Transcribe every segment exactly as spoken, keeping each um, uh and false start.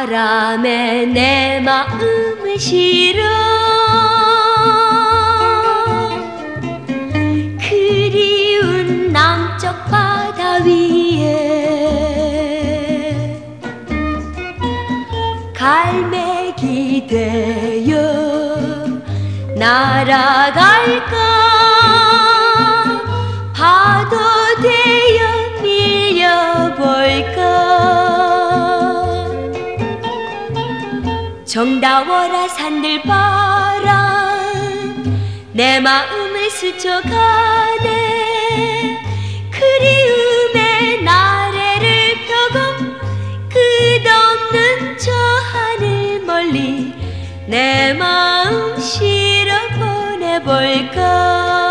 바람에 내 마음을 실어 그리운 남쪽 바다 위에 갈매기 되어 날아갈까 파도 되어 밀려볼까 정다워라 산들바람 내 마음을 스쳐가네 그리움의 나래를 펴고 끝없는 저 하늘 멀리 내 마음 실어 보내볼까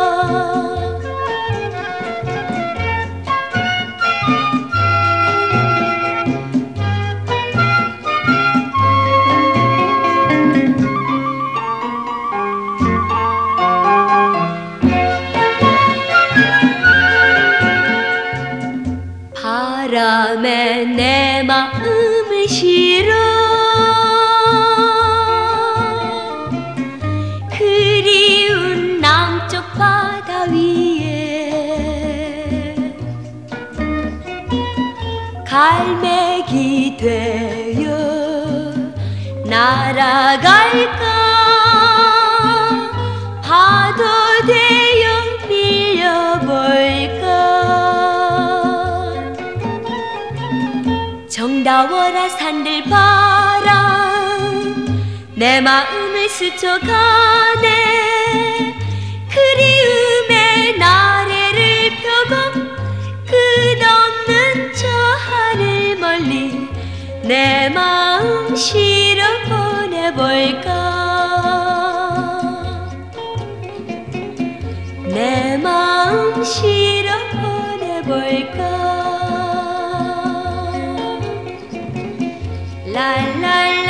바람에 내 마음을 실어 그리운 남쪽 바다 위에 갈매기 되어 날아갈까 파도 되어 밀려볼까 정다워라 산들바람 내 마음을 스쳐가네 그리움의 나래를 펴고 끝없는 저 하늘 멀리 내 마음 실어 보내볼까 내 마음 실어 보내볼까 랄랄라